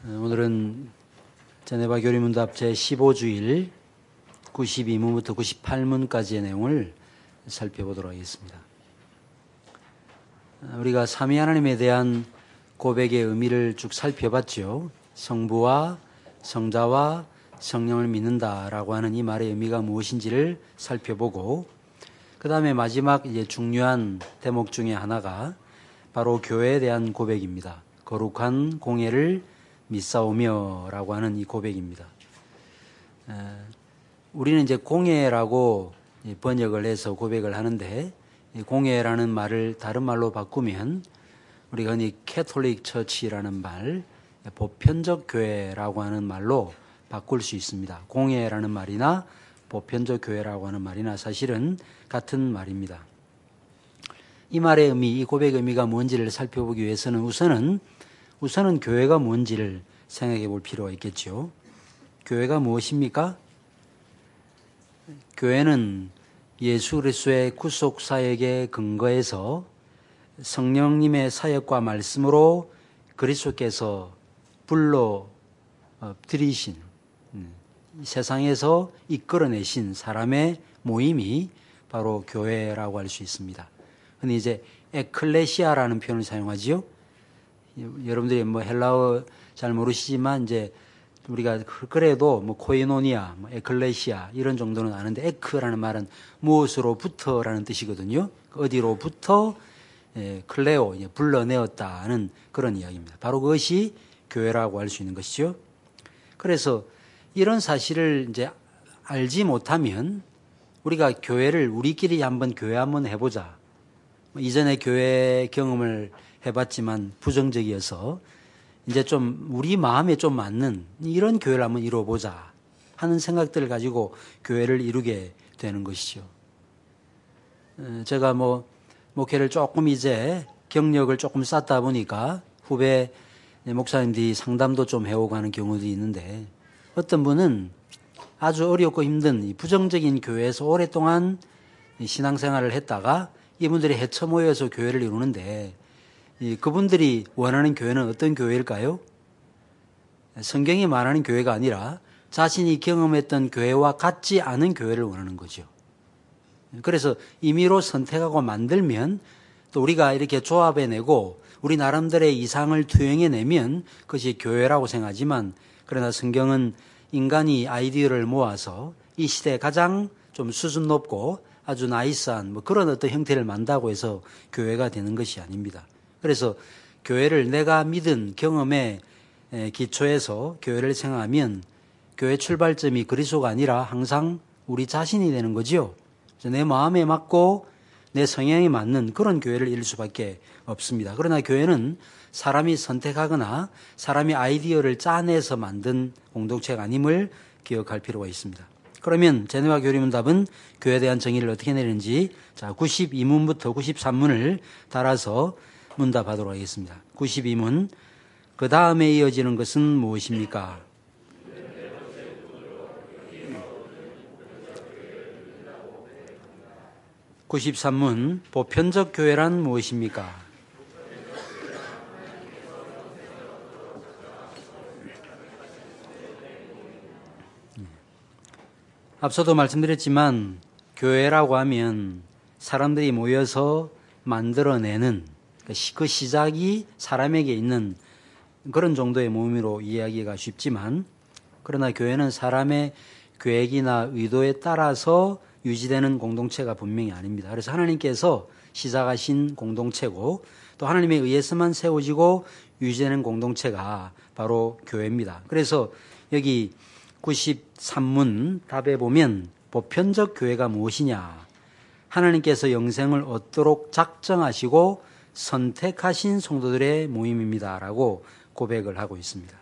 오늘은 제네바 교리문답 제15주일 92문부터 98문까지의 내용을 살펴보도록 하겠습니다. 우리가 삼위 하나님에 대한 고백의 의미를 쭉 살펴봤죠. 성부와 성자와 성령을 믿는다라고 하는 이 말의 의미가 무엇인지를 살펴보고, 그 다음에 마지막 중요한 대목 중에 하나가 바로 교회에 대한 고백입니다. 거룩한 공예를 믿사오며 라고 하는 이 고백입니다. 우리는 이제 공예라고 번역을 해서 고백을 하는데, 공예라는 말을 다른 말로 바꾸면 우리가 흔히 캐톨릭 처치라는 말, 보편적 교회라고 하는 말로 바꿀 수 있습니다. 공예라는 말이나 보편적 교회라고 하는 말이나 사실은 같은 말입니다. 이 말의 의미, 이 고백의 의미가 뭔지를 살펴보기 위해서는 우선은 교회가 뭔지를 생각해 볼 필요가 있겠죠. 교회가 무엇입니까? 교회는 예수 그리스도의 구속 사역에 근거해서 성령님의 사역과 말씀으로 그리스도께서 불러 들이신, 세상에서 이끌어내신 사람의 모임이 바로 교회라고 할 수 있습니다. 흔히 이제 에클레시아라는 표현을 사용하지요. 여러분들이 헬라어 잘 모르시지만 이제 우리가 그래도 코이노니아, 에클레시아 이런 정도는 아는데, 에크라는 말은 무엇으로부터라는 뜻이거든요. 어디로부터 클레오, 불러내었다는 그런 이야기입니다. 바로 그것이 교회라고 할 수 있는 것이죠. 그래서 이런 사실을 이제 알지 못하면 우리가 교회를 우리끼리 교회 한번 해보자. 이전에 교회 경험을 해봤지만 부정적이어서 이제 좀 우리 마음에 좀 맞는 이런 교회를 한번 이루어보자 하는 생각들을 가지고 교회를 이루게 되는 것이죠. 제가 목회를 조금 이제 경력을 조금 쌓다 보니까 후배 목사님들이 상담도 좀 해오고 하는 경우도 있는데, 어떤 분은 아주 어렵고 힘든 이 부정적인 교회에서 오랫동안 신앙생활을 했다가 이분들이 헤쳐 모여서 교회를 이루는데, 그분들이 원하는 교회는 어떤 교회일까요? 성경이 말하는 교회가 아니라 자신이 경험했던 교회와 같지 않은 교회를 원하는 거죠. 그래서 임의로 선택하고 만들면 또 우리가 이렇게 조합해내고 우리 나름대로의 이상을 투영해내면 그것이 교회라고 생각하지만, 그러나 성경은 인간이 아이디어를 모아서 이 시대에 가장 좀 수준 높고 아주 나이스한 그런 어떤 형태를 만다고 해서 교회가 되는 것이 아닙니다. 그래서 교회를 내가 믿은 경험에 기초해서 교회를 생각하면 교회 출발점이 그리스도가 아니라 항상 우리 자신이 되는 거죠. 내 마음에 맞고 내 성향에 맞는 그런 교회를 이룰 수밖에 없습니다. 그러나 교회는 사람이 선택하거나 사람이 아이디어를 짜내서 만든 공동체가 아님을 기억할 필요가 있습니다. 그러면 제네바 교리문답은 교회에 대한 정의를 어떻게 내리는지 92문부터 93문을 따라서 문답하도록 하겠습니다. 92문, 그 다음에 이어지는 것은 무엇입니까? (93문) 보편적 교회란 무엇입니까? 앞서도 말씀드렸지만 교회라고 하면 사람들이 모여서 만들어내는 그 시작이 사람에게 있는 그런 정도의 모임으로 이해하기가 쉽지만, 그러나 교회는 사람의 계획이나 의도에 따라서 유지되는 공동체가 분명히 아닙니다. 그래서 하나님께서 시작하신 공동체고 또 하나님에 의해서만 세워지고 유지되는 공동체가 바로 교회입니다. 그래서 여기 93문 답에 보면 보편적 교회가 무엇이냐, 하나님께서 영생을 얻도록 작정하시고 선택하신 성도들의 모임입니다 라고 고백을 하고 있습니다.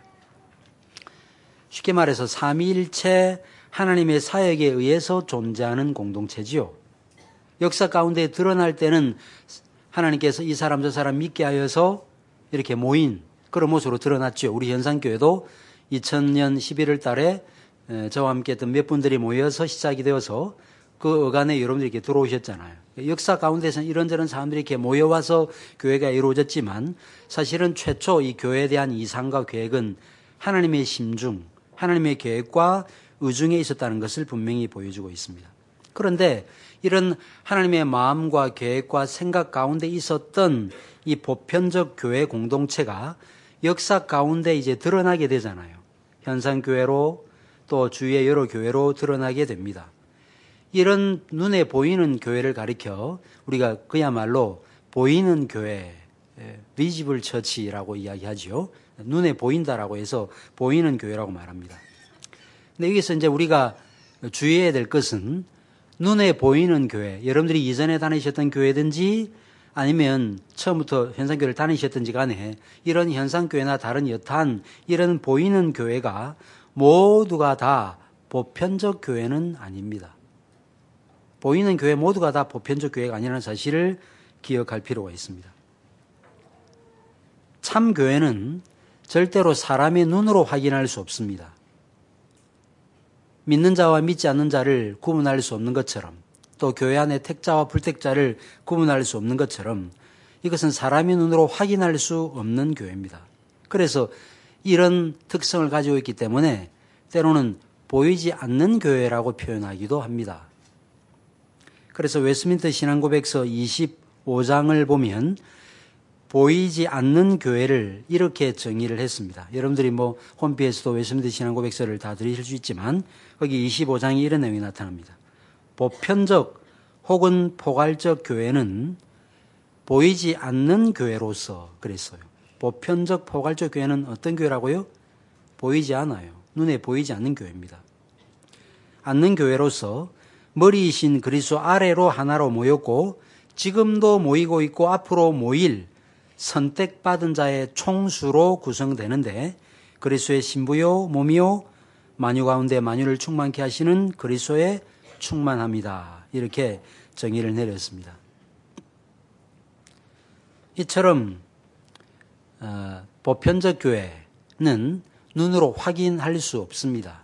쉽게 말해서 삼위일체 하나님의 사역에 의해서 존재하는 공동체지요. 역사 가운데 드러날 때는 하나님께서 이 사람 저 사람 믿게 하여서 이렇게 모인 그런 모습으로 드러났죠. 우리 현상교회도 2000년 11월 달에 저와 함께 했던 몇 분들이 모여서 시작이 되어서 그 어간에 여러분들이 이렇게 들어오셨잖아요. 역사 가운데서는 이런저런 사람들이 이렇게 모여와서 교회가 이루어졌지만, 사실은 최초 이 교회에 대한 이상과 계획은 하나님의 심중, 하나님의 계획과 의중에 있었다는 것을 분명히 보여주고 있습니다. 그런데 이런 하나님의 마음과 계획과 생각 가운데 있었던 이 보편적 교회 공동체가 역사 가운데 이제 드러나게 되잖아요. 현상교회로 또 주위의 여러 교회로 드러나게 됩니다. 이런 눈에 보이는 교회를 가리켜 우리가 그야말로 보이는 교회, 비지블 처치라고 이야기하죠. 눈에 보인다라고 해서 보이는 교회라고 말합니다. 근데 여기서 이제 우리가 주의해야 될 것은 눈에 보이는 교회, 여러분들이 이전에 다니셨던 교회든지 아니면 처음부터 현상교회를 다니셨든지 간에 이런 현상교회나 다른 여타한 이런 보이는 교회가 모두가 다 보편적 교회는 아닙니다. 보이는 교회 모두가 다 보편적 교회가 아니라는 사실을 기억할 필요가 있습니다. 참 교회는 절대로 사람의 눈으로 확인할 수 없습니다. 믿는 자와 믿지 않는 자를 구분할 수 없는 것처럼 또 교회 안에 택자와 불택자를 구분할 수 없는 것처럼 이것은 사람의 눈으로 확인할 수 없는 교회입니다. 그래서 이런 특성을 가지고 있기 때문에 때로는 보이지 않는 교회라고 표현하기도 합니다. 그래서 웨스민스터 신앙고백서 25장을 보면 보이지 않는 교회를 이렇게 정의를 했습니다. 여러분들이 홈페이지에서도 웨스민스터 신앙고백서를 다 들으실 수 있지만 거기 25장에 이런 내용이 나타납니다. 보편적 혹은 포괄적 교회는 보이지 않는 교회로서 그랬어요. 보편적 포괄적 교회는 어떤 교회라고요? 보이지 않아요. 눈에 보이지 않는 교회입니다. 않는 교회로서 머리이신 그리스도 아래로 하나로 모였고 지금도 모이고 있고 앞으로 모일 선택받은 자의 총수로 구성되는데 그리스도의 신부요 몸이요 만유 가운데 만유를 충만케 하시는 그리스도의 충만합니다. 이렇게 정의를 내렸습니다. 이처럼 보편적 교회는 눈으로 확인할 수 없습니다.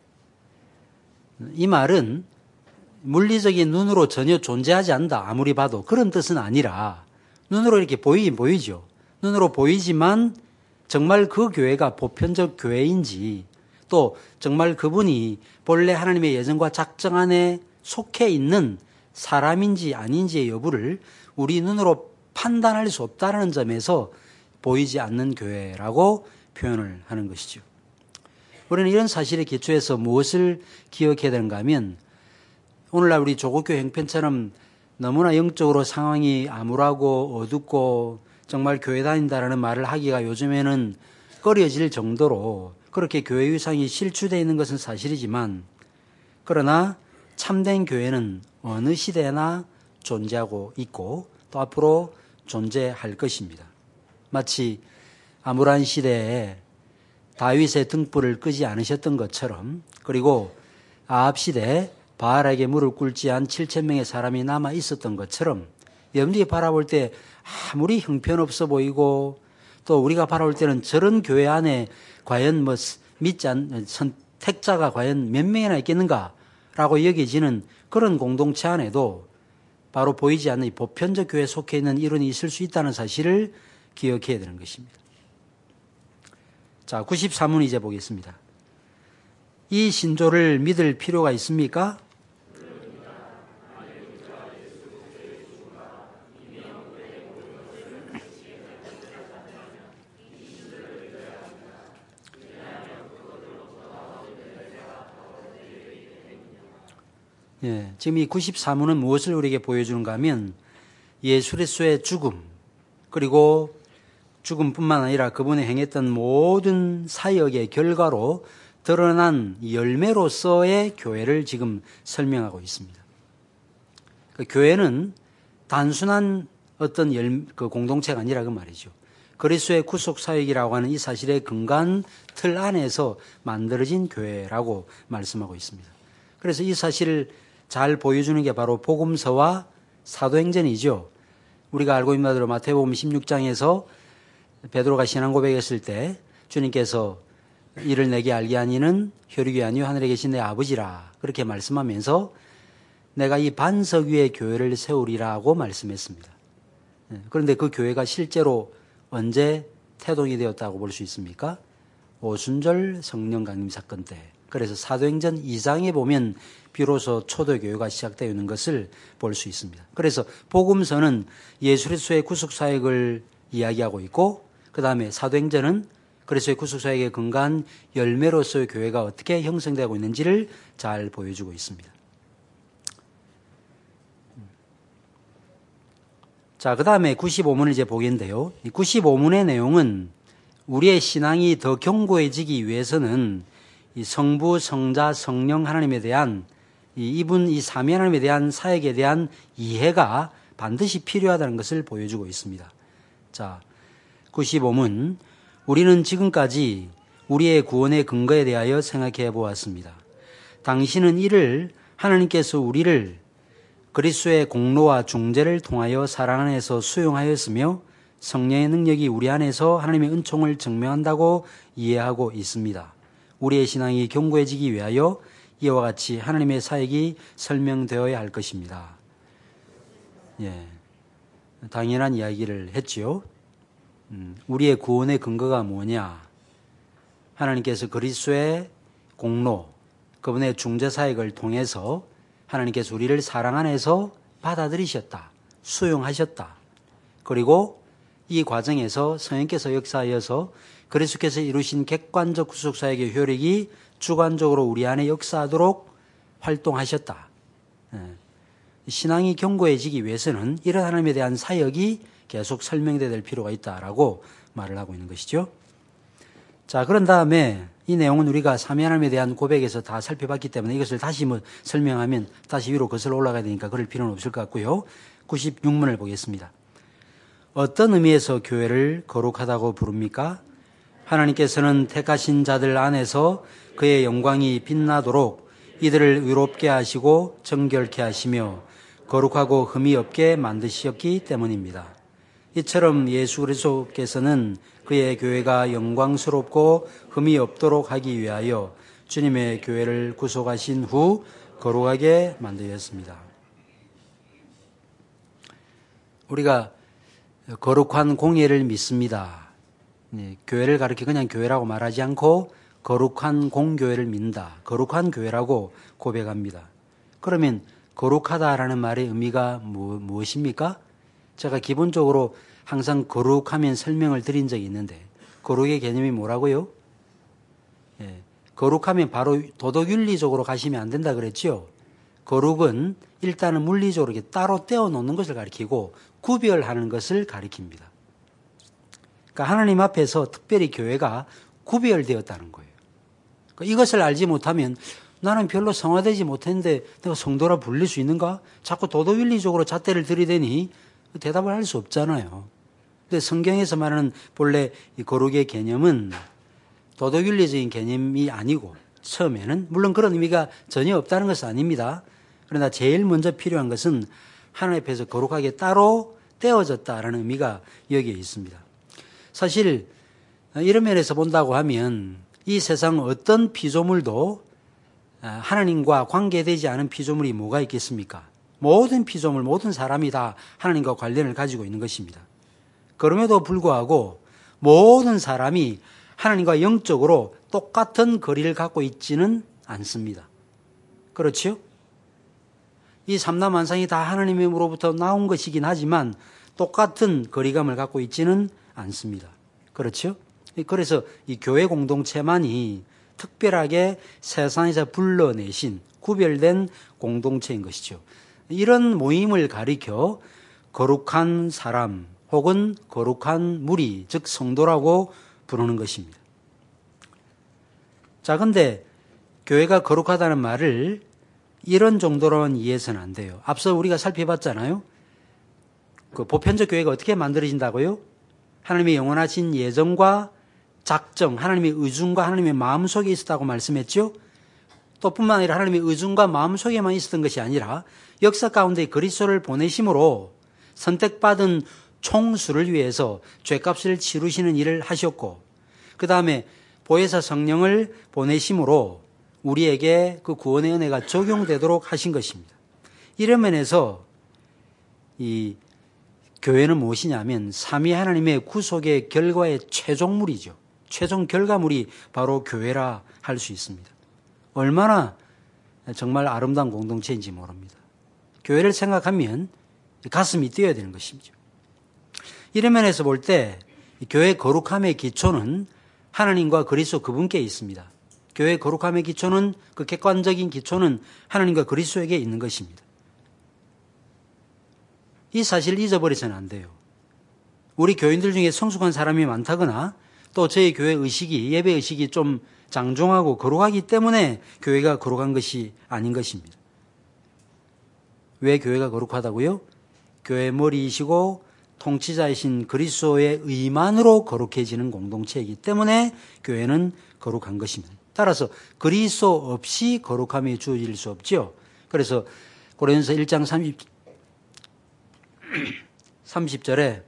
이 말은 물리적인 눈으로 전혀 존재하지 않는다 아무리 봐도 그런 뜻은 아니라 눈으로 이렇게 보이긴 보이죠. 눈으로 보이지만 정말 그 교회가 보편적 교회인지 또 정말 그분이 본래 하나님의 예정과 작정 안에 속해 있는 사람인지 아닌지의 여부를 우리 눈으로 판단할 수 없다는 점에서 보이지 않는 교회라고 표현을 하는 것이죠. 우리는 이런 사실에 기초해서 무엇을 기억해야 되는가 하면 오늘날 우리 조국교 형편처럼 너무나 영적으로 상황이 암울하고 어둡고 정말 교회 다닌다라는 말을 하기가 요즘에는 꺼려질 정도로 그렇게 교회 위상이 실추되어 있는 것은 사실이지만 그러나 참된 교회는 어느 시대나 존재하고 있고 또 앞으로 존재할 것입니다. 마치 암울한 시대에 다윗의 등불을 끄지 않으셨던 것처럼 그리고 아합 시대에 바알에게 무릎 꿇지 않은 7,000명의 사람이 남아 있었던 것처럼 여러분들이 바라볼 때 아무리 형편없어 보이고 또 우리가 바라볼 때는 저런 교회 안에 과연 믿지 않는 선택자가 과연 몇 명이나 있겠는가라고 여겨지는 그런 공동체 안에도 바로 보이지 않는 이 보편적 교회에 속해 있는 일원이 있을 수 있다는 사실을 기억해야 되는 것입니다. 자, 93문 이제 보겠습니다. 이 신조를 믿을 필요가 있습니까? 예, 지금 이 94문은 무엇을 우리에게 보여주는가 하면 예수 그리스도의 죽음 그리고 죽음뿐만 아니라 그분이 행했던 모든 사역의 결과로 드러난 열매로서의 교회를 지금 설명하고 있습니다. 그 교회는 단순한 어떤 그 공동체가 아니라 그 말이죠. 그리스도의 구속 사역이라고 하는 이 사실의 근간 틀 안에서 만들어진 교회라고 말씀하고 있습니다. 그래서 이 사실을 잘 보여주는 게 바로 복음서와 사도행전이죠. 우리가 알고 있는 바대로 마태복음 16장에서 베드로가 신앙 고백했을 때 주님께서 이를 내게 알게 하니는 혈육이 아니요 하늘에 계신 내 아버지라 그렇게 말씀하면서 내가 이 반석 위에 교회를 세우리라고 말씀했습니다. 그런데 그 교회가 실제로 언제 태동이 되었다고 볼 수 있습니까? 오순절 성령 강림 사건 때, 그래서 사도행전 2장에 보면 비로소 초대교회가 시작되어 있는 것을 볼 수 있습니다. 그래서 복음서는 예수 그리스도의 구속 사역을 이야기하고 있고, 그 다음에 사도행전은 그리스도의 구속 사역에 근거한 열매로서의 교회가 어떻게 형성되고 있는지를 잘 보여주고 있습니다. 자, 그 다음에 95문을 이제 보겠는데요. 이 95문의 내용은 우리의 신앙이 더 견고해지기 위해서는 이 성부, 성자, 성령 하나님에 대한 이 삼위 하나님에 대한 사역에 대한 이해가 반드시 필요하다는 것을 보여주고 있습니다. 자, 95문. 우리는 지금까지 우리의 구원의 근거에 대하여 생각해 보았습니다. 당신은 이를 하나님께서 우리를 그리스도의 공로와 중재를 통하여 사랑 안에서 수용하였으며 성령의 능력이 우리 안에서 하나님의 은총을 증명한다고 이해하고 있습니다. 우리의 신앙이 견고해지기 위하여 이와 같이 하나님의 사역이 설명되어야 할 것입니다. 예, 당연한 이야기를 했지요. 우리의 구원의 근거가 뭐냐? 하나님께서 그리스도의 공로, 그분의 중재 사역을 통해서 하나님께서 우리를 사랑 안에서 받아들이셨다, 수용하셨다. 그리고 이 과정에서 성령께서 역사하여서 그리스도께서 이루신 객관적 구속 사역의 효력이 주관적으로 우리 안에 역사하도록 활동하셨다. 신앙이 견고해지기 위해서는 이런 하나님에 대한 사역이 계속 설명되어야 될 필요가 있다라고 말을 하고 있는 것이죠. 자, 그런 다음에 이 내용은 우리가 삼위 하나님에 대한 고백에서 다 살펴봤기 때문에 이것을 다시 설명하면 다시 위로 거슬러 올라가야 되니까 그럴 필요는 없을 것 같고요. 96문을 보겠습니다. 어떤 의미에서 교회를 거룩하다고 부릅니까? 하나님께서는 택하신 자들 안에서 그의 영광이 빛나도록 이들을 의롭게 하시고 정결케 하시며 거룩하고 흠이 없게 만드셨기 때문입니다. 이처럼 예수 그리스도께서는 그의 교회가 영광스럽고 흠이 없도록 하기 위하여 주님의 교회를 구속하신 후 거룩하게 만드셨습니다. 우리가 거룩한 공예를 믿습니다. 교회를 가르쳐 그냥 교회라고 말하지 않고 거룩한 공교회를 믿는다. 거룩한 교회라고 고백합니다. 그러면 거룩하다라는 말의 의미가 무엇입니까? 제가 기본적으로 항상 거룩하면 설명을 드린 적이 있는데 거룩의 개념이 뭐라고요? 거룩하면 바로 도덕윤리적으로 가시면 안 된다 그랬죠? 거룩은 일단은 물리적으로 이렇게 따로 떼어놓는 것을 가리키고 구별하는 것을 가리킵니다. 그러니까 하나님 앞에서 특별히 교회가 구별되었다는 거예요. 그러니까 이것을 알지 못하면 나는 별로 성화되지 못했는데 내가 성도라 불릴 수 있는가? 자꾸 도덕윤리적으로 잣대를 들이대니 대답을 할 수 없잖아요. 근데 성경에서 말하는 본래 이 거룩의 개념은 도덕윤리적인 개념이 아니고 처음에는 물론 그런 의미가 전혀 없다는 것은 아닙니다. 그러나 제일 먼저 필요한 것은 하나님 앞에서 거룩하게 따로 떼어졌다라는 의미가 여기에 있습니다. 사실 이런 면에서 본다고 하면 이 세상 어떤 피조물도 하나님과 관계되지 않은 피조물이 뭐가 있겠습니까? 모든 피조물, 모든 사람이 다 하나님과 관련을 가지고 있는 것입니다. 그럼에도 불구하고 모든 사람이 하나님과 영적으로 똑같은 거리를 갖고 있지는 않습니다. 그렇죠? 이 삼라만상이 다 하나님으로부터 나온 것이긴 하지만 똑같은 거리감을 갖고 있지는 않습니다. 그렇죠? 그래서 이 교회 공동체만이 특별하게 세상에서 불러내신 구별된 공동체인 것이죠. 이런 모임을 가리켜 거룩한 사람 혹은 거룩한 무리, 즉 성도라고 부르는 것입니다. 자, 근데 교회가 거룩하다는 말을 이런 정도로는 이해해서는 안 돼요. 앞서 우리가 살펴봤잖아요. 그 보편적 교회가 어떻게 만들어진다고요? 하나님의 영원하신 예정과 작정, 하나님의 의중과 하나님의 마음속에 있었다고 말씀했죠. 또 뿐만 아니라 하나님의 의중과 마음속에만 있었던 것이 아니라 역사 가운데 그리스도를 보내심으로 선택받은 총수를 위해서 죄값을 치르시는 일을 하셨고, 그 다음에 보혜사 성령을 보내심으로 우리에게 그 구원의 은혜가 적용되도록 하신 것입니다. 이런 면에서 이 교회는 무엇이냐면 삼위 하나님의 구속의 결과의 최종물이죠. 최종 결과물이 바로 교회라 할 수 있습니다. 얼마나 정말 아름다운 공동체인지 모릅니다. 교회를 생각하면 가슴이 뛰어야 되는 것이죠. 이런 면에서 볼 때 교회 거룩함의 기초는 하나님과 그리스도 그분께 있습니다. 교회 거룩함의 기초는, 그 객관적인 기초는 하나님과 그리스도에게 있는 것입니다. 이 사실을 잊어버리서는 안 돼요. 우리 교인들 중에 성숙한 사람이 많다거나 또 저희 교회 의식이, 예배 의식이 좀 장중하고 거룩하기 때문에 교회가 거룩한 것이 아닌 것입니다. 왜 교회가 거룩하다고요? 교회 머리이시고 통치자이신 그리스도의 의만으로 거룩해지는 공동체이기 때문에 교회는 거룩한 것입니다. 따라서 그리스도 없이 거룩함이 주어질 수 없죠. 그래서 고린도서 1장 30절에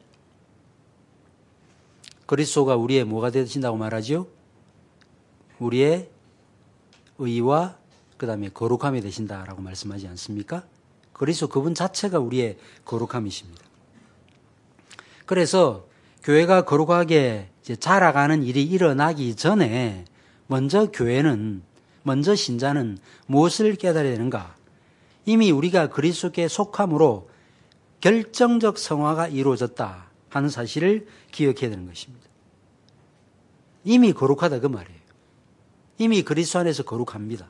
그리스도가 우리의 뭐가 되신다고 말하죠? 우리의 의와 그 다음에 거룩함이 되신다라고 말씀하지 않습니까? 그리스도 그분 자체가 우리의 거룩함이십니다. 그래서 교회가 거룩하게 이제 자라가는 일이 일어나기 전에 먼저 교회는, 먼저 신자는 무엇을 깨달아야 되는가? 이미 우리가 그리스도께 속함으로 결정적 성화가 이루어졌다 하는 사실을 기억해야 되는 것입니다. 이미 거룩하다 그 말이에요. 이미 그리스도 안에서 거룩합니다.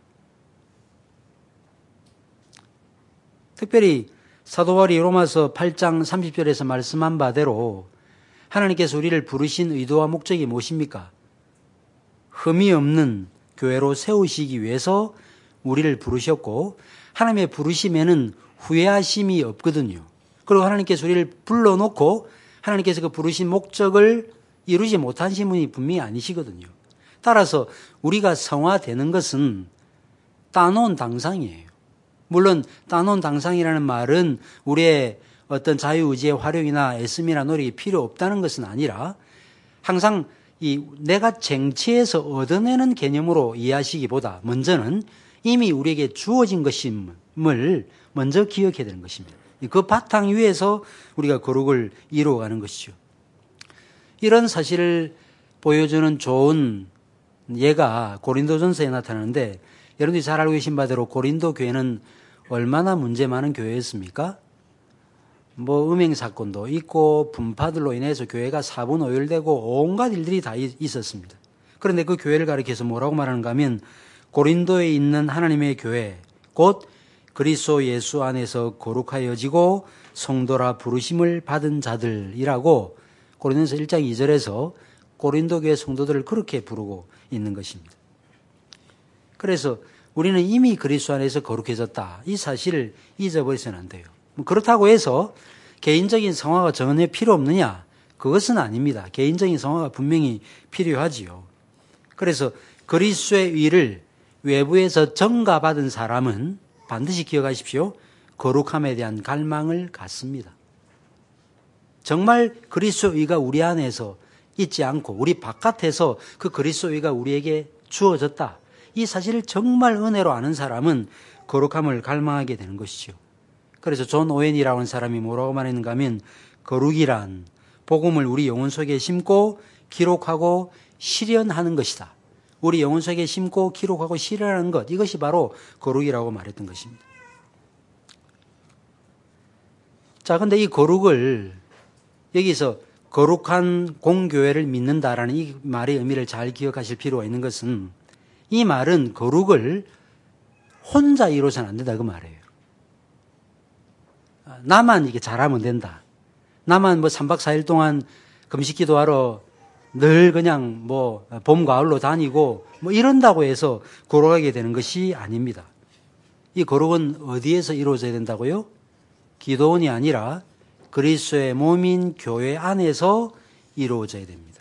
특별히 사도 바울이 로마서 8장 30절에서 말씀한 바대로 하나님께서 우리를 부르신 의도와 목적이 무엇입니까? 흠이 없는 교회로 세우시기 위해서 우리를 부르셨고, 하나님의 부르심에는 후회하심이 없거든요. 그리고 하나님께서 우리를 불러놓고 하나님께서 그 부르신 목적을 이루지 못하신 분이 분명히 아니시거든요. 따라서 우리가 성화되는 것은 따놓은 당상이에요. 물론 따놓은 당상이라는 말은 우리의 어떤 자유의지의 활용이나 애씀이나 노력이 필요 없다는 것은 아니라 항상 이 내가 쟁취해서 얻어내는 개념으로 이해하시기보다 먼저는 이미 우리에게 주어진 것임을 먼저 기억해야 되는 것입니다. 그 바탕 위에서 우리가 거룩을 이루어가는 것이죠. 이런 사실을 보여주는 좋은 예가 고린도전서에 나타나는데, 여러분들이 잘 알고 계신 바대로 고린도 교회는 얼마나 문제 많은 교회였습니까? 음행 사건도 있고 분파들로 인해서 교회가 사분오열되고 온갖 일들이 다 있었습니다. 그런데 그 교회를 가리켜서 뭐라고 말하는가 하면, 고린도에 있는 하나님의 교회, 곧 그리스도 예수 안에서 거룩하여지고 성도라 부르심을 받은 자들이라고 고린도서 1장 2절에서 고린도 교회 성도들을 그렇게 부르고 있는 것입니다. 그래서 우리는 이미 그리스도 안에서 거룩해졌다. 이 사실을 잊어버리서는 안 돼요. 그렇다고 해서 개인적인 성화가 전혀 필요 없느냐? 그것은 아닙니다. 개인적인 성화가 분명히 필요하지요. 그래서 그리스도의 의를 외부에서 전가받은 사람은 반드시 기억하십시오. 거룩함에 대한 갈망을 갖습니다. 정말 그리스도 의가 우리 안에서 있지 않고 우리 바깥에서 그 그리스도 의가 우리에게 주어졌다. 이 사실을 정말 은혜로 아는 사람은 거룩함을 갈망하게 되는 것이죠. 그래서 존 오웬이라고 하는 사람이 뭐라고 말했는가 하면, 거룩이란 복음을 우리 영혼 속에 심고 기록하고 실현하는 것이다. 우리 영혼 속에 심고 기록하고 실현하는 것, 이것이 바로 거룩이라고 말했던 것입니다. 자, 근데 이 거룩을 여기서 거룩한 공교회를 믿는다라는 이 말의 의미를 잘 기억하실 필요가 있는 것은, 이 말은 거룩을 혼자 이루어서는 안 된다 그 말이에요. 나만 이게 잘하면 된다. 나만 3박 4일 동안 금식 기도하러 늘 그냥 봄, 가을로 다니고 이런다고 해서 거룩하게 되는 것이 아닙니다. 이 거룩은 어디에서 이루어져야 된다고요? 기도원이 아니라 그리스도의 몸인 교회 안에서 이루어져야 됩니다.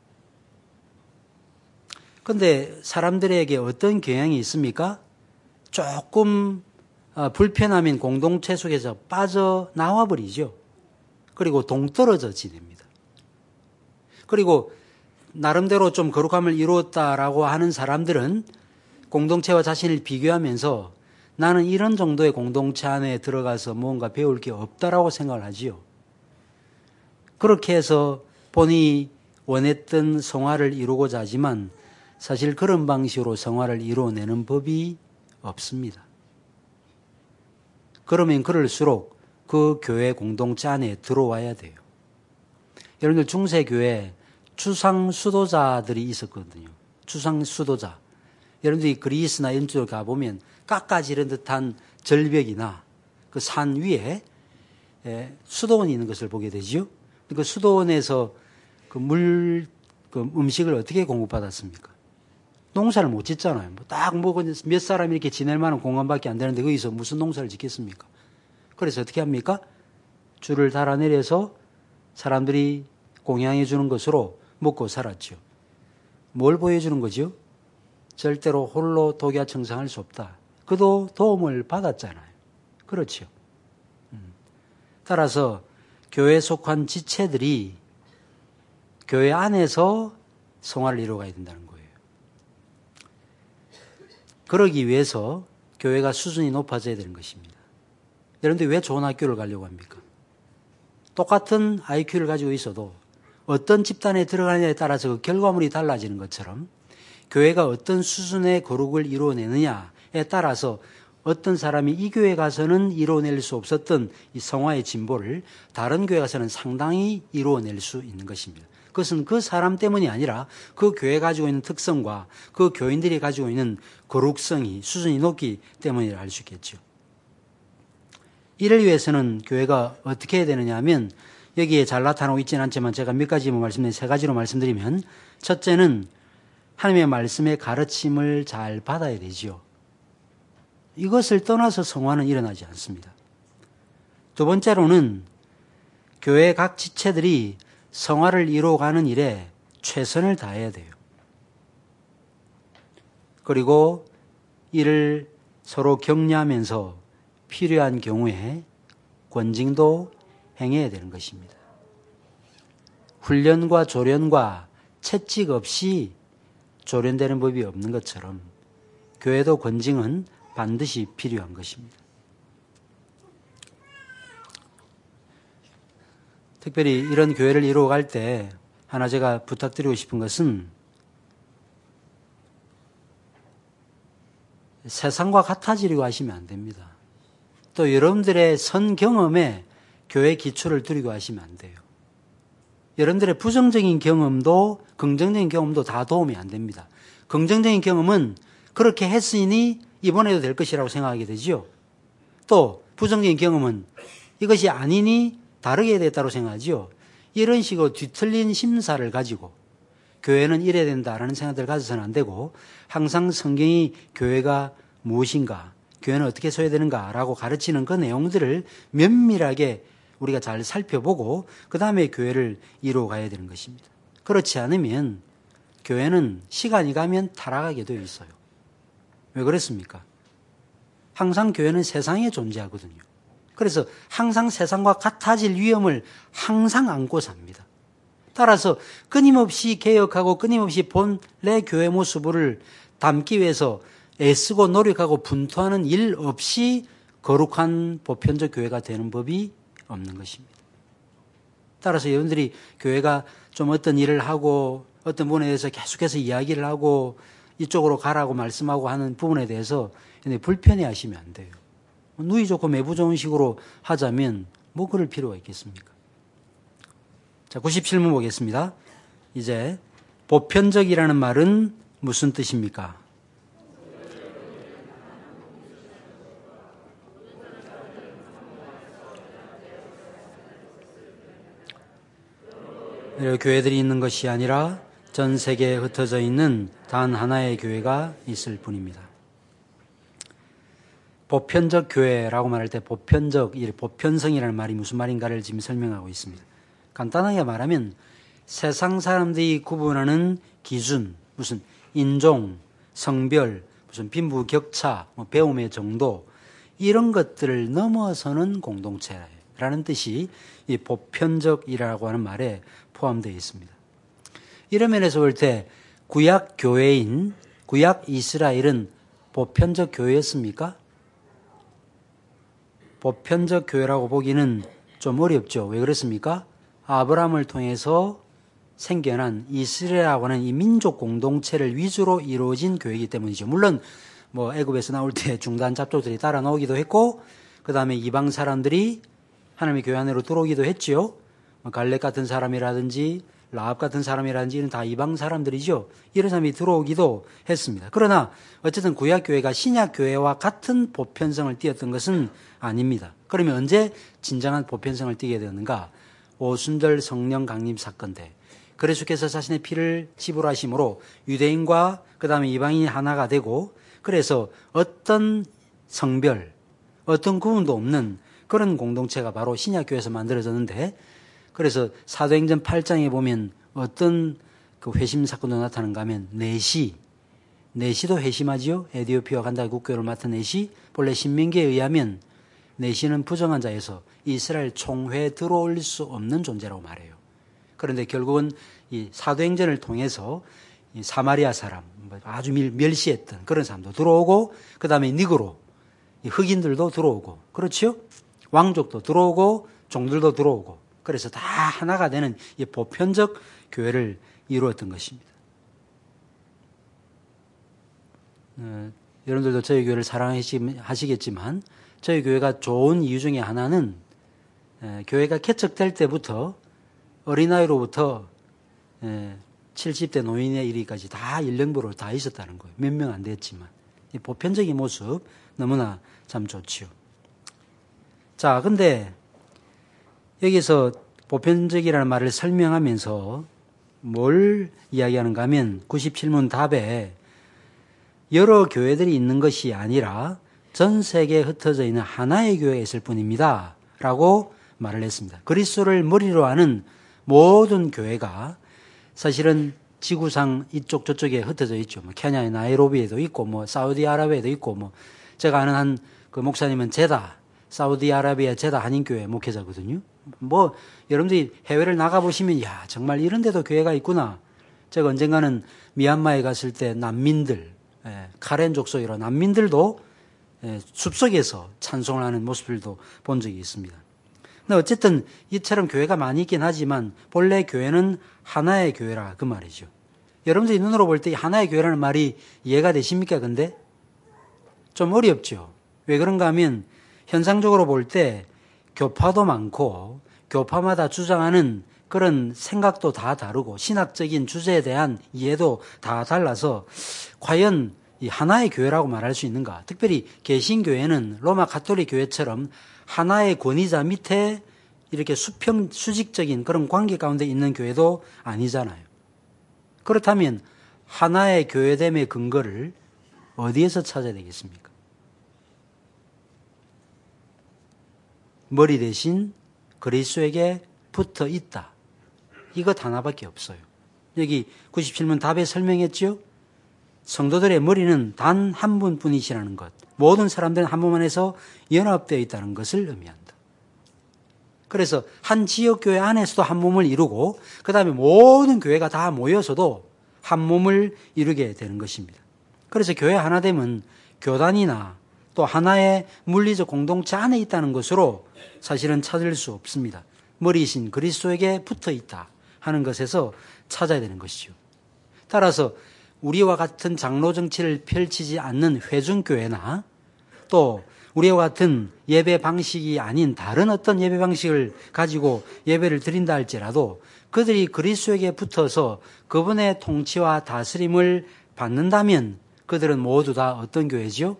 그런데 사람들에게 어떤 경향이 있습니까? 조금 불편함인 공동체 속에서 빠져나와 버리죠. 그리고 동떨어져 지냅니다. 그리고 나름대로 좀 거룩함을 이루었다라고 하는 사람들은 공동체와 자신을 비교하면서 나는 이런 정도의 공동체 안에 들어가서 뭔가 배울 게 없다라고 생각을 하지요. 그렇게 해서 본인이 원했던 성화를 이루고자 하지만 사실 그런 방식으로 성화를 이루어내는 법이 없습니다. 그러면 그럴수록 그 교회 공동체 안에 들어와야 돼요. 여러분들 중세교회 추상 수도자들이 있었거든요. 추상 수도자. 여러분들이 그리스나 이런 쪽에 가보면 깎아지른 듯한 절벽이나 그 산 위에 수도원이 있는 것을 보게 되죠. 그 수도원에서 그 음식을 어떻게 공급받았습니까? 농사를 못 짓잖아요. 몇 사람이 이렇게 지낼 만한 공간밖에 안 되는데 거기서 무슨 농사를 짓겠습니까? 그래서 어떻게 합니까? 줄을 달아내려서 사람들이 공양해 주는 것으로 먹고 살았죠. 뭘 보여주는 거죠? 절대로 홀로 독야청상할 수 없다. 그도 도움을 받았잖아요. 그렇죠. 따라서 교회에 속한 지체들이 교회 안에서 성화를 이루어가야 된다는 거예요. 그러기 위해서 교회가 수준이 높아져야 되는 것입니다. 여러분들 왜 좋은 학교를 가려고 합니까? 똑같은 IQ를 가지고 있어도 어떤 집단에 들어가느냐에 따라서 그 결과물이 달라지는 것처럼 교회가 어떤 수준의 거룩을 이루어내느냐에 따라서 어떤 사람이 이 교회 가서는 이루어낼 수 없었던 이 성화의 진보를 다른 교회 가서는 상당히 이루어낼 수 있는 것입니다. 그것은 그 사람 때문이 아니라 그 교회 가지고 있는 특성과 그 교인들이 가지고 있는 거룩성이 수준이 높기 때문이라 할 수 있겠죠. 이를 위해서는 교회가 어떻게 해야 되느냐 하면 여기에 잘 나타나고 있지는 않지만 제가 몇 가지 말씀드린 세 가지로 말씀드리면 첫째는 하나님의 말씀의 가르침을 잘 받아야 되죠. 이것을 떠나서 성화는 일어나지 않습니다. 두 번째로는 교회 각 지체들이 성화를 이루어가는 일에 최선을 다해야 돼요. 그리고 이를 서로 격려하면서 필요한 경우에 권징도 행해야 되는 것입니다. 훈련과 조련과 채찍 없이 조련되는 법이 없는 것처럼 교회도 권징은 반드시 필요한 것입니다. 특별히 이런 교회를 이루어갈 때 하나 제가 부탁드리고 싶은 것은 세상과 같아지려고 하시면 안 됩니다. 또 여러분들의 선 경험에 교회 기초를 두려고 하시면 안 돼요. 여러분들의 부정적인 경험도 긍정적인 경험도 다 도움이 안 됩니다. 긍정적인 경험은 그렇게 했으니 이번에도 될 것이라고 생각하게 되죠. 또 부정적인 경험은 이것이 아니니 다르게 해야 되겠다고 생각하죠. 이런 식으로 뒤틀린 심사를 가지고 교회는 이래야 된다라는 생각들을 가져서는 안 되고 항상 성경이 교회가 무엇인가, 교회는 어떻게 서야 되는가라고 가르치는 그 내용들을 면밀하게 우리가 잘 살펴보고 그 다음에 교회를 이루어가야 되는 것입니다. 그렇지 않으면 교회는 시간이 가면 타락하게 되어 있어요. 왜 그렇습니까? 항상 교회는 세상에 존재하거든요. 그래서 항상 세상과 같아질 위험을 항상 안고 삽니다. 따라서 끊임없이 개혁하고 끊임없이 본래 교회 모습을 담기 위해서 애쓰고 노력하고 분투하는 일 없이 거룩한 보편적 교회가 되는 법이 없는 것입니다. 따라서 여러분들이 교회가 좀 어떤 일을 하고 어떤 부분에 대해서 계속해서 이야기를 하고 이쪽으로 가라고 말씀하고 하는 부분에 대해서 불편해하시면 안 돼요. 누이 좋고 매부 좋은 식으로 하자면 뭐 그럴 필요가 있겠습니까? 자, 97문 보겠습니다. 이제 보편적이라는 말은 무슨 뜻입니까? 교회들이 있는 것이 아니라 전 세계에 흩어져 있는 단 하나의 교회가 있을 뿐입니다. 보편적 교회라고 말할 때 보편성이라는 말이 무슨 말인가를 지금 설명하고 있습니다. 간단하게 말하면 세상 사람들이 구분하는 기준, 무슨 인종, 성별, 무슨 빈부격차, 배움의 정도 이런 것들을 넘어서는 공동체라는 뜻이 이 보편적이라고 하는 말에 포함되어 있습니다. 이런 면에서 볼 때 구약 교회인 구약 이스라엘은 보편적 교회였습니까? 보편적 교회라고 보기는 좀 어렵죠. 왜 그렇습니까? 아브라함을 통해서 생겨난 이스라엘이라고 하는 이 민족 공동체를 위주로 이루어진 교회이기 때문이죠. 물론 뭐 애굽에서 나올 때 중단 잡족들이 따라 나오기도 했고, 그 다음에 이방 사람들이 하나님의 교회 안으로 들어오기도 했지요. 갈렙 같은 사람이라든지 라합 같은 사람이라든지 이런 다 이방 사람들이죠. 이런 사람이 들어오기도 했습니다. 그러나 어쨌든 구약교회가 신약교회와 같은 보편성을 띠었던 것은 아닙니다. 그러면 언제 진정한 보편성을 띠게 되었는가? 오순절 성령 강림 사건 때 그리스도께서 자신의 피를 지불하심으로 유대인과 그 다음에 이방인이 하나가 되고, 그래서 어떤 성별, 어떤 구분도 없는 그런 공동체가 바로 신약교회에서 만들어졌는데, 그래서 사도행전 8장에 보면 어떤 그 회심 사건도 나타나는가 하면 내시도 회심하지요. 에디오피아 간다의 국교를 맡은 내시, 본래 신명기에 의하면 내시는 부정한 자에서 이스라엘 총회에 들어올 수 없는 존재라고 말해요. 그런데 결국은 이 사도행전을 통해서 이 사마리아 사람, 아주 멸시했던 그런 사람도 들어오고, 그 다음에 니그로, 흑인들도 들어오고, 그렇죠? 왕족도 들어오고, 종들도 들어오고, 그래서 다 하나가 되는 이 보편적 교회를 이루었던 것입니다. 여러분들도 저희 교회를 사랑하시겠지만 저희 교회가 좋은 이유 중에 하나는 교회가 개척될 때부터 어린아이로부터 70대 노인에 이르기까지 다 일령부로 다 있었다는 거예요. 몇 명 안 됐지만. 이 보편적인 모습 너무나 참 좋지요. 자, 근데 여기서 보편적이라는 말을 설명하면서 뭘 이야기하는가 하면 97문 답에 여러 교회들이 있는 것이 아니라 전 세계에 흩어져 있는 하나의 교회가 있을 뿐입니다 라고 말을 했습니다. 그리스도를 머리로 하는 모든 교회가 사실은 지구상 이쪽 저쪽에 흩어져 있죠. 뭐 케냐의 나이로비에도 있고, 뭐 사우디아라비아에도 있고, 뭐 제가 아는 한 그 목사님은 사우디아라비아 제다 한인교회 목회자거든요. 뭐 여러분들이 해외를 나가보시면 야 정말 이런 데도 교회가 있구나. 제가 언젠가는 미얀마에 갔을 때 난민들, 카렌 족속이라 난민들도 숲속에서 찬송을 하는 모습들도 본 적이 있습니다. 근데 어쨌든 이처럼 교회가 많이 있긴 하지만 본래 교회는 하나의 교회라 그 말이죠. 여러분들이 눈으로 볼 때 하나의 교회라는 말이 이해가 되십니까? 근데 좀 어렵죠. 왜 그런가 하면 현상적으로 볼 때 교파도 많고 교파마다 주장하는 그런 생각도 다 다르고 신학적인 주제에 대한 이해도 다 달라서 과연 이 하나의 교회라고 말할 수 있는가? 특별히 개신교회는 로마 가톨릭 교회처럼 하나의 권위자 밑에 이렇게 수직적인 그런 관계 가운데 있는 교회도 아니잖아요. 그렇다면 하나의 교회됨의 근거를 어디에서 찾아야 되겠습니까? 머리 대신 그리스도에게 붙어 있다. 이것 하나밖에 없어요. 여기 97문 답에 설명했죠? 성도들의 머리는 단 한 분뿐이시라는 것. 모든 사람들은 한 몸 안에서 연합되어 있다는 것을 의미한다. 그래서 한 지역교회 안에서도 한 몸을 이루고 그 다음에 모든 교회가 다 모여서도 한 몸을 이루게 되는 것입니다. 그래서 교회 하나 되면 교단이나 또 하나의 물리적 공동체 안에 있다는 것으로 사실은 찾을 수 없습니다. 머리이신 그리스도에게 붙어 있다 하는 것에서 찾아야 되는 것이죠. 따라서 우리와 같은 장로 정치를 펼치지 않는 회중교회나 또 우리와 같은 예배 방식이 아닌 다른 어떤 예배 방식을 가지고 예배를 드린다 할지라도 그들이 그리스도에게 붙어서 그분의 통치와 다스림을 받는다면 그들은 모두 다 어떤 교회지요?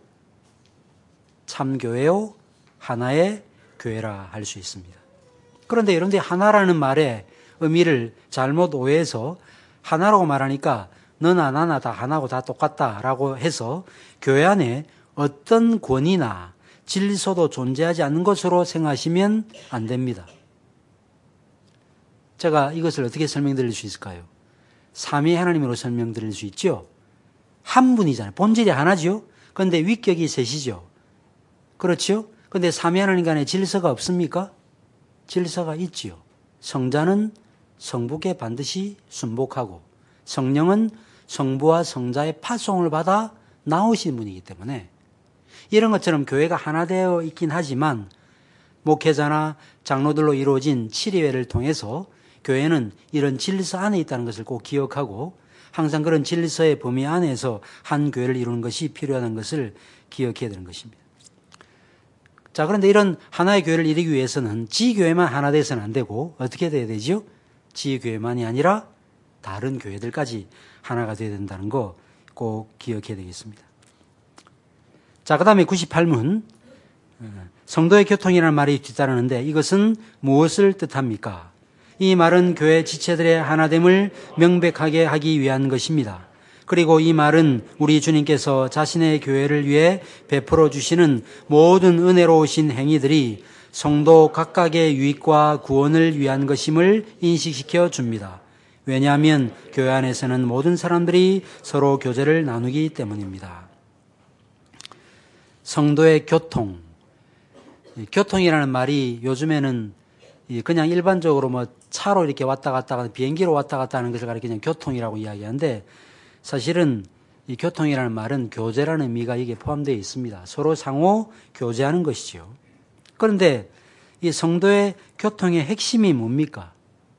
참교회요, 하나의 교회라 할 수 있습니다. 그런데 여러분들이 하나라는 말의 의미를 잘못 오해해서 하나라고 말하니까 너나 나나 다 하나고 다 똑같다라고 해서 교회 안에 어떤 권위나 질서도 존재하지 않는 것으로 생각하시면 안 됩니다. 제가 이것을 어떻게 설명드릴 수 있을까요? 삼위 하나님으로 설명드릴 수 있죠. 한 분이잖아요. 본질이 하나죠. 그런데 위격이 셋이죠. 그렇죠? 그런데 삼위 하나님 간에 질서가 없습니까? 질서가 있지요. 성자는 성부께 반드시 순복하고 성령은 성부와 성자의 파송을 받아 나오신 분이기 때문에 이런 것처럼 교회가 하나 되어 있긴 하지만 목회자나 장로들로 이루어진 치리회를 통해서 교회는 이런 질서 안에 있다는 것을 꼭 기억하고 항상 그런 질서의 범위 안에서 한 교회를 이루는 것이 필요하다는 것을 기억해야 되는 것입니다. 자, 그런데 이런 하나의 교회를 이루기 위해서는 지교회만 하나 돼서는 안 되고 어떻게 돼야 되죠? 지교회만이 아니라 다른 교회들까지 하나가 돼야 된다는 거 꼭 기억해야 되겠습니다. 자, 그 다음에 98문. 성도의 교통이라는 말이 뒤따르는데 이것은 무엇을 뜻합니까? 이 말은 교회 지체들의 하나됨을 명백하게 하기 위한 것입니다. 그리고 이 말은 우리 주님께서 자신의 교회를 위해 베풀어 주시는 모든 은혜로우신 행위들이 성도 각각의 유익과 구원을 위한 것임을 인식시켜 줍니다. 왜냐하면 교회 안에서는 모든 사람들이 서로 교제를 나누기 때문입니다. 성도의 교통. 교통이라는 말이 요즘에는 그냥 일반적으로 뭐 차로 이렇게 왔다 갔다 하는, 비행기로 왔다 갔다 하는 것을 가리키는 교통이라고 이야기하는데 사실은 이 교통이라는 말은 교제라는 의미가 이게 포함되어 있습니다. 서로 상호 교제하는 것이죠. 그런데 이 성도의 교통의 핵심이 뭡니까?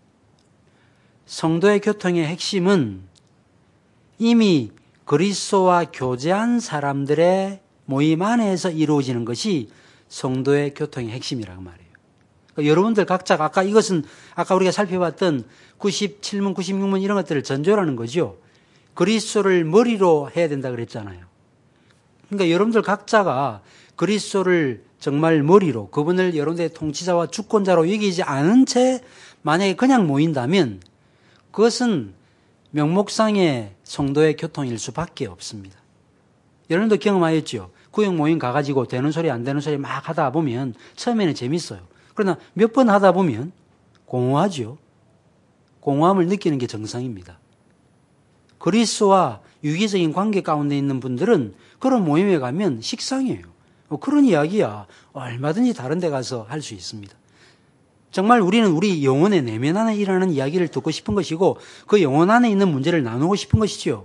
성도의 교통의 핵심은 이미 그리스도와 교제한 사람들의 모임 안에서 이루어지는 것이 성도의 교통의 핵심이라고 말이에요. 그러니까 여러분들 각자가 아까 우리가 살펴봤던 97문, 96문 이런 것들을 전조라는 거죠. 그리스도를 머리로 해야 된다 그랬잖아요. 그러니까 여러분들 각자가 그리스도를 정말 머리로, 그분을 여러분들의 통치자와 주권자로 여기지 않은 채 만약에 그냥 모인다면 그것은 명목상의 성도의 교통일 수밖에 없습니다. 여러분도 경험하였죠. 구역 모임 가가지고 되는 소리 안 되는 소리 막 하다 보면 처음에는 재밌어요. 그러나 몇 번 하다 보면 공허하죠. 공허함을 느끼는 게 정상입니다. 그리스도와 유기적인 관계 가운데 있는 분들은 그런 모임에 가면 식상해요. 그런 이야기야 얼마든지 다른 데 가서 할 수 있습니다. 정말 우리는 우리 영혼의 내면 안에 일어나는 이야기를 듣고 싶은 것이고 그 영혼 안에 있는 문제를 나누고 싶은 것이죠.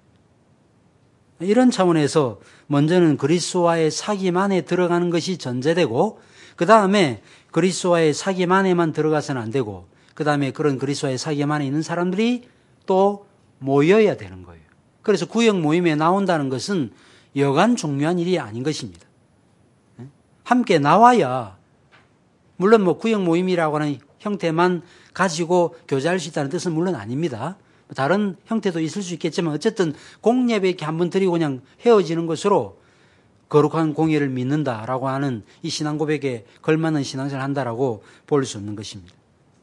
이런 차원에서 먼저는 그리스도와의 사귐 안에 들어가는 것이 전제되고 그 다음에 그리스도와의 사귐 안에만 들어가서는 안 되고 그 다음에 그런 그리스도와의 사귐 안에 있는 사람들이 또 모여야 되는 거예요. 그래서 구역 모임에 나온다는 것은 여간 중요한 일이 아닌 것입니다. 함께 나와야 물론 뭐 구역 모임이라고 하는 형태만 가지고 교제할 수 있다는 뜻은 물론 아닙니다. 다른 형태도 있을 수 있겠지만 어쨌든 공예배 이렇게 한번 드리고 그냥 헤어지는 것으로 거룩한 공예를 믿는다라고 하는 이 신앙 고백에 걸맞는 신앙생활을 한다라고 볼 수 없는 것입니다.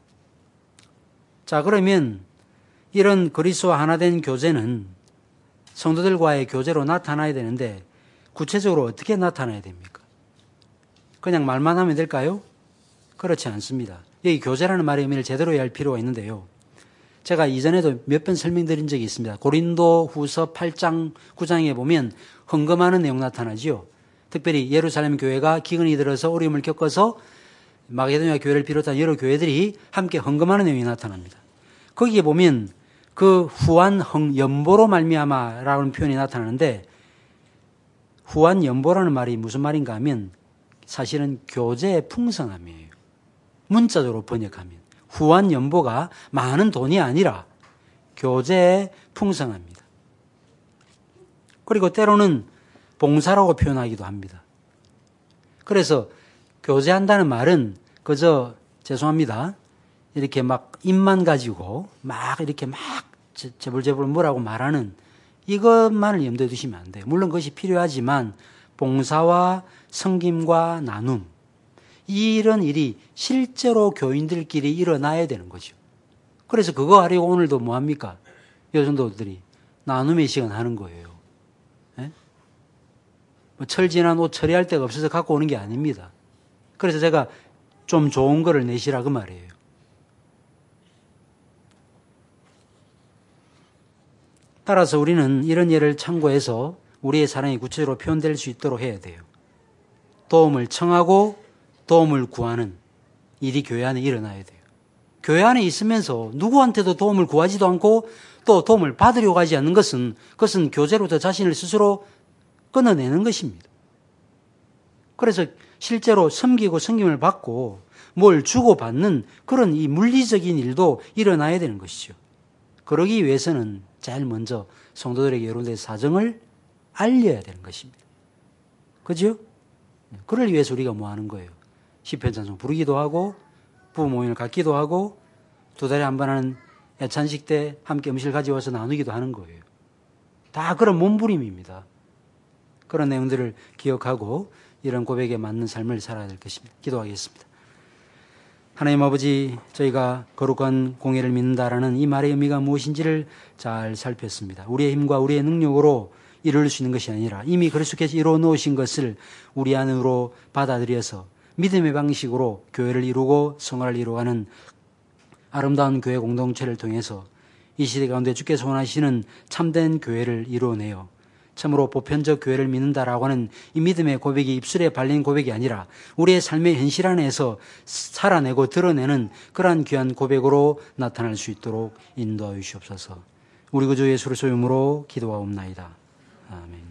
자, 그러면 이런 그리스도와 하나 된 교제는 성도들과의 교제로 나타나야 되는데 구체적으로 어떻게 나타나야 됩니까? 그냥 말만 하면 될까요? 그렇지 않습니다. 여기 교제라는 말의 의미를 제대로 이해할 필요가 있는데요. 제가 이전에도 몇 번 설명드린 적이 있습니다. 고린도 후서 8장, 9장에 보면 헌금하는 내용 나타나지요. 특별히 예루살렘 교회가 기근이 들어서 어려움을 겪어서 마게도냐 교회를 비롯한 여러 교회들이 함께 헌금하는 내용이 나타납니다. 거기에 보면 그 후한 연보로 말미암아라는 표현이 나타나는데 후한 연보라는 말이 무슨 말인가 하면 사실은 교제의 풍성함이에요. 문자적으로 번역하면 후한 연보가 많은 돈이 아니라 교제의 풍성합니다. 그리고 때로는 봉사라고 표현하기도 합니다. 그래서 교제한다는 말은 그저 죄송합니다. 이렇게 막 입만 가지고 막 이렇게 막 재벌재벌 뭐라고 말하는 이것만을 염두에 두시면 안 돼요. 물론 그것이 필요하지만 봉사와 섬김과 나눔 이런 일이 실제로 교인들끼리 일어나야 되는 거죠. 그래서 그거 하려고 오늘도 뭐 합니까? 여성도들이 나눔의 시간 하는 거예요. 예? 뭐 철진한 옷 처리할 데가 없어서 갖고 오는 게 아닙니다. 그래서 제가 좀 좋은 거를 내시라 그 말이에요. 따라서 우리는 이런 예를 참고해서 우리의 사랑이 구체적으로 표현될 수 있도록 해야 돼요. 도움을 청하고 도움을 구하는 일이 교회 안에 일어나야 돼요. 교회 안에 있으면서 누구한테도 도움을 구하지도 않고 또 도움을 받으려고 하지 않는 것은 그것은 교제로부터 자신을 스스로 끊어내는 것입니다. 그래서 실제로 섬기고 섬김을 받고 뭘 주고받는 그런 이 물리적인 일도 일어나야 되는 것이죠. 그러기 위해서는 제일 먼저 성도들에게 여러분들의 사정을 알려야 되는 것입니다. 그죠? 그를 위해서 우리가 뭐 하는 거예요? 시편 찬송 부르기도 하고 부부 모임을 갖기도 하고 2달에 한 번 하는 애찬식 때 함께 음식을 가져와서 나누기도 하는 거예요. 다 그런 몸부림입니다. 그런 내용들을 기억하고 이런 고백에 맞는 삶을 살아야 될 것입니다. 기도하겠습니다. 하나님 아버지, 저희가 거룩한 공예를 믿는다라는 이 말의 의미가 무엇인지를 잘 살폈습니다. 우리의 힘과 우리의 능력으로 이룰 수 있는 것이 아니라 이미 그리스도께서 이루어 놓으신 것을 우리 안으로 받아들여서 믿음의 방식으로 교회를 이루고 성화를 이루어가는 아름다운 교회 공동체를 통해서 이 시대 가운데 주께서 원하시는 참된 교회를 이루어내요. 참으로 보편적 교회를 믿는다라고 하는 이 믿음의 고백이 입술에 발린 고백이 아니라 우리의 삶의 현실 안에서 살아내고 드러내는 그러한 귀한 고백으로 나타날 수 있도록 인도하여 주시옵소서. 우리 구주 예수 그리스도의 이름으로 기도하옵나이다. 아멘.